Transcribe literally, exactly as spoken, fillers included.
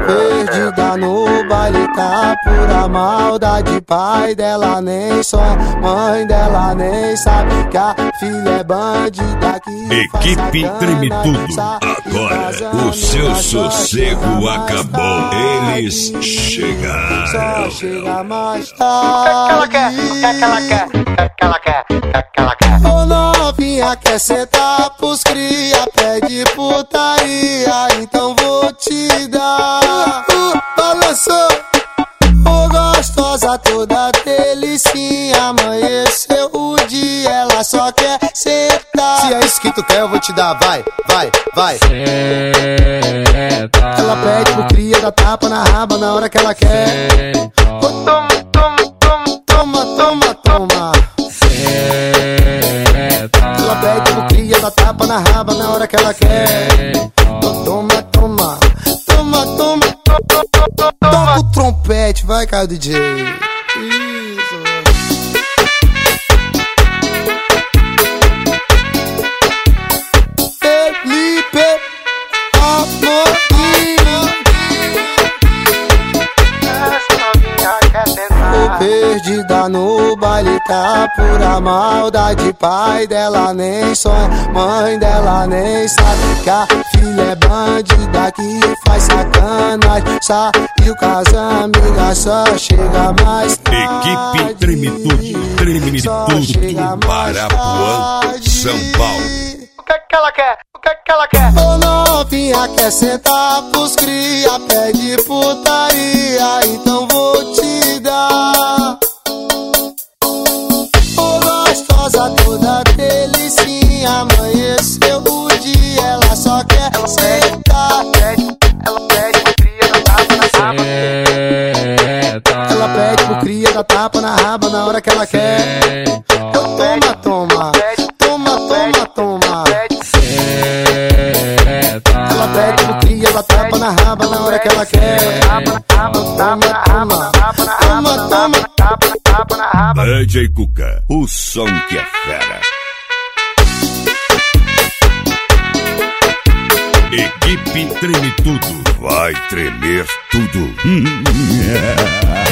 Perdida no baile, tá pura maldade. Pai dela nem sonha, mãe dela nem sabe que a filha é bandida. Equipe Treme Tudo. Agora o seu sossego acabou. Eles chegaram. Só chega mais O que ela quer? tarde. O que ela quer? O que ela quer? O que ela quer? Ô novinha, quer sentar pros cria, pede putaria, então vou te dar. Uh, balançou, ô gostosa toda delicinha, amanheceu o dia, ela só quer sentar. Se é isso que tu quer, eu vou te dar, vai, vai, vai. Senta. Ela pede pro cria, dá tapa na raba na hora que ela quer. Ô, toma, toma, toma, toma, toma, toma. Ela pede pro cria, dá tapa na raba na hora que ela quer. Toma, toma, toma, toma, toma. Toca o trompete, vai, cara, D J. Isso. Felipe Amorim. Essa novinha quer sentar. Tô perdida no baile, tá pura maldade. Pai dela nem sonha, mãe dela nem sabe que a filha é bandida que faz sacanagem. Saiu com as amigas, só chega mais tarde. Equipe Treme Tudo. Treme Só Tudo chega mais Parapuã, tarde. São Paulo. O que que ela quer? O que que ela quer? Ô novinha, quer sentar pros cria, pede putaria, então vou te dar. Ô gostosa toda delicinha, amanheceu o dia, ela só quer sentar. Ela pede pro cria, dá tapa na raba. Senta. Ela pede pro cria, dá tapa na raba na hora que ela quer. Então toma, toma, toma, toma, toma. Ela pede pro cria, dá tapa na raba na hora que ela quer. Toma, toma, toma, toma, toma. Tapa, tapa na raba. D J Cuca, o som que é fera. Equipe Treme Tudo. Vai tremer tudo.